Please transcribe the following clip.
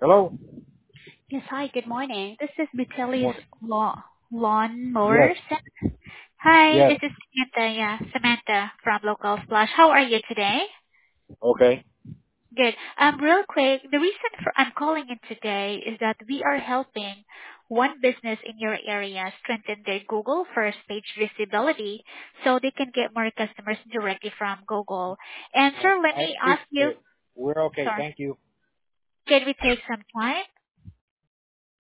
Hello? Yes, hi, good morning. This is Vitelli's Morning. Lawn Yes. Mowers. Hi, Yes. this is Samantha. Yeah, Samantha from Local Splash. How are you today? Okay. Good. Real quick, the reason for I'm calling in today is that we are helping one business in your area strengthen their Google first page visibility so they can get more customers directly from Google. And sir, let I me ask appreciate you, it. We're okay. sorry, Thank you. can we take some time?